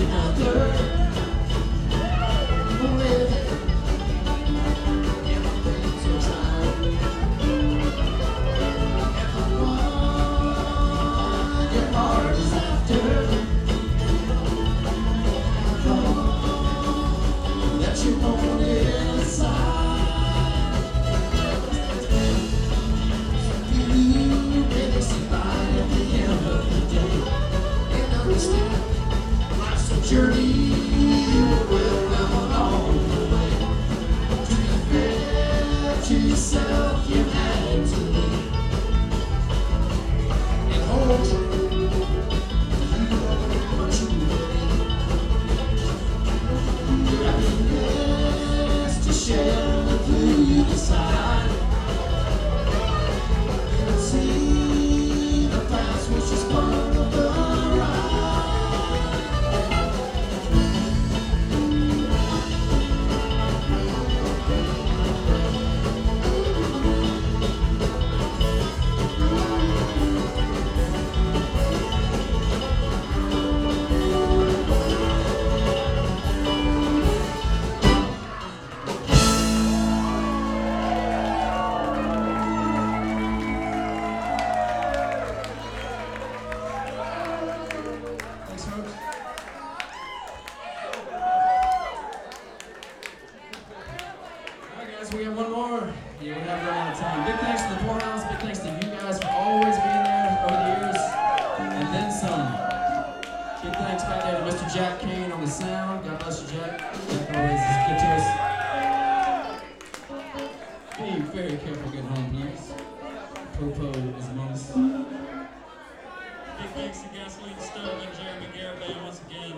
Journey will come along the way to defend yourself, you had to leave and hold true to what you believe. Your happiness to share with who you decide. And see the past which is part of the ride. We have one more. Yeah, we have run out of time. Big thanks to the Poorhouse. Big thanks to you guys for always being there over the years. And then some. Big thanks back there to Mr. Jack Kane on the sound. God bless you, Jack. Jack always is good to us. Be very careful getting home, please. Popo is among us. Big thanks to Gasoline Stove and Jeremy Garibay once again.